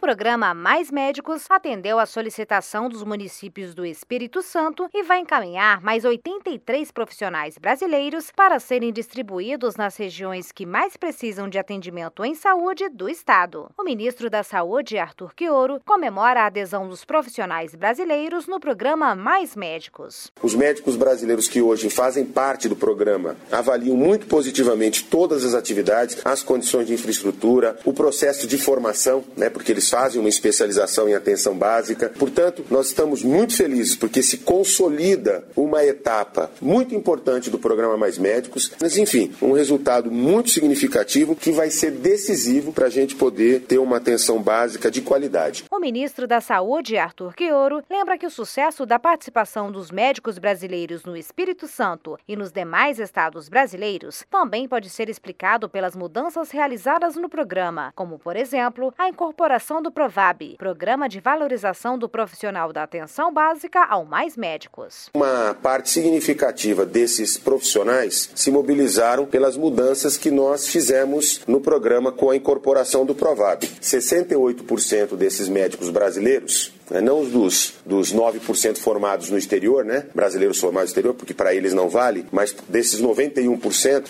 programa Mais Médicos atendeu a solicitação dos municípios do Espírito Santo e vai encaminhar mais 83 profissionais brasileiros para serem distribuídos nas regiões que mais precisam de atendimento em saúde do estado. O ministro da Saúde, Arthur Quiouro, comemora a adesão dos profissionais brasileiros no programa Mais Médicos. Os médicos brasileiros que hoje fazem parte do programa avaliam muito positivamente todas as atividades, as condições de infraestrutura, o processo de formação, porque eles fazem uma especialização em atenção básica. Portanto, nós estamos muito felizes porque se consolida uma etapa muito importante do programa Mais Médicos, mas enfim, um resultado muito significativo que vai ser decisivo para a gente poder ter uma atenção básica de qualidade. O ministro da Saúde, Arthur Quiouro, lembra que o sucesso da participação dos médicos brasileiros no Espírito Santo e nos demais estados brasileiros também pode ser explicado pelas mudanças realizadas no programa, como, por exemplo, a incorporação do PROVAB, Programa de Valorização do Profissional da Atenção Básica ao Mais Médicos. Uma parte significativa desses profissionais se mobilizaram pelas mudanças que nós fizemos no programa com a incorporação do PROVAB. 68% desses médicos brasileiros, não os dos 9% formados no exterior, brasileiros formados no exterior, porque para eles não vale, mas desses 91%,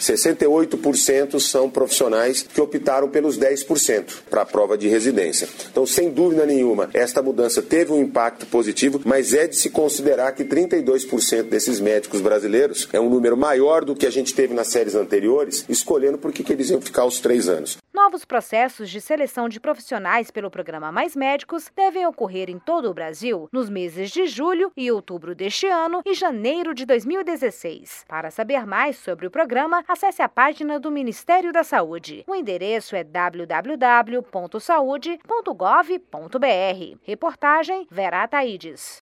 68% são profissionais que optaram pelos 10% para a prova de residência. Então, sem dúvida nenhuma, esta mudança teve um impacto positivo, mas é de se considerar que 32% desses médicos brasileiros é um número maior do que a gente teve nas séries anteriores, escolhendo por que eles iam ficar os 3 anos. Novos processos de seleção de profissionais pelo programa Mais Médicos devem ocorrer em todo o Brasil nos meses de julho e outubro deste ano e janeiro de 2016. Para saber mais sobre o programa, acesse a página do Ministério da Saúde. O endereço é www.saude.gov.br. Reportagem Vera Ataides.